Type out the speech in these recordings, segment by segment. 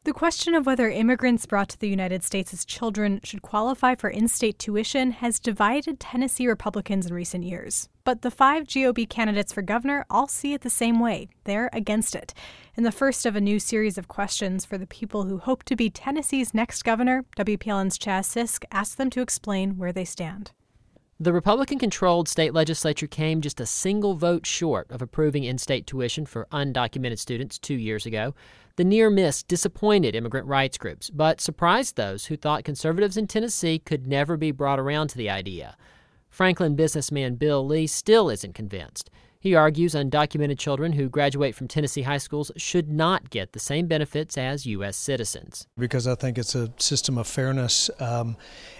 The question of whether immigrants brought to the United States as children should qualify for in-state tuition has divided Tennessee Republicans in recent years. But the 5 GOP candidates for governor all see it the same way. They're against it. In the first of a new series of questions for the people who hope to be Tennessee's next governor, WPLN's Chaz Sisk asked them to explain where they stand. The Republican-controlled state legislature came just a single vote short of approving in-state tuition for undocumented students 2 years ago. The near miss disappointed immigrant rights groups, but surprised those who thought conservatives in Tennessee could never be brought around to the idea. Franklin businessman Bill Lee still isn't convinced. He argues undocumented children who graduate from Tennessee high schools should not get the same benefits as U.S. citizens. Because I think it's a system of fairness, and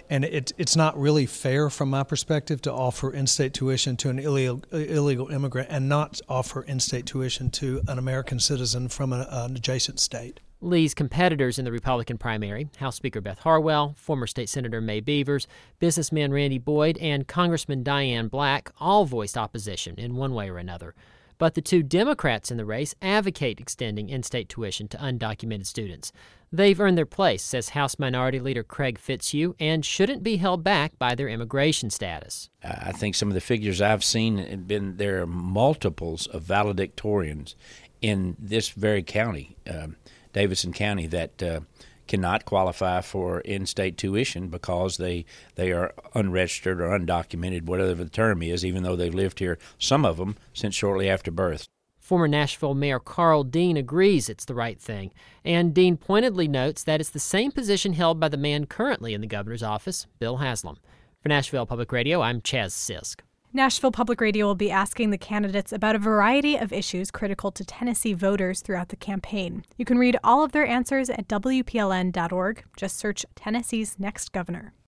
it's not really fair from my perspective to offer in-state tuition to an illegal immigrant and not offer in-state tuition to an American citizen from an adjacent state. Lee's competitors in the Republican primary, House Speaker Beth Harwell, former state Senator May Beavers, businessman Randy Boyd, and Congressman Diane Black all voiced opposition in one way or another. But the 2 Democrats in the race advocate extending in-state tuition to undocumented students. They've earned their place, says House Minority Leader Craig Fitzhugh, and shouldn't be held back by their immigration status. I think some of the figures I've seen have been there are multiples of valedictorians in this very county, Davidson County, that cannot qualify for in-state tuition because they are unregistered or undocumented, whatever the term is, even though they've lived here, some of them, since shortly after birth. Former Nashville Mayor Carl Dean agrees it's the right thing, and Dean pointedly notes that it's the same position held by the man currently in the governor's office, Bill Haslam. For Nashville Public Radio, I'm Chaz Sisk. Nashville Public Radio will be asking the candidates about a variety of issues critical to Tennessee voters throughout the campaign. You can read all of their answers at WPLN.org. Just search Tennessee's Next Governor.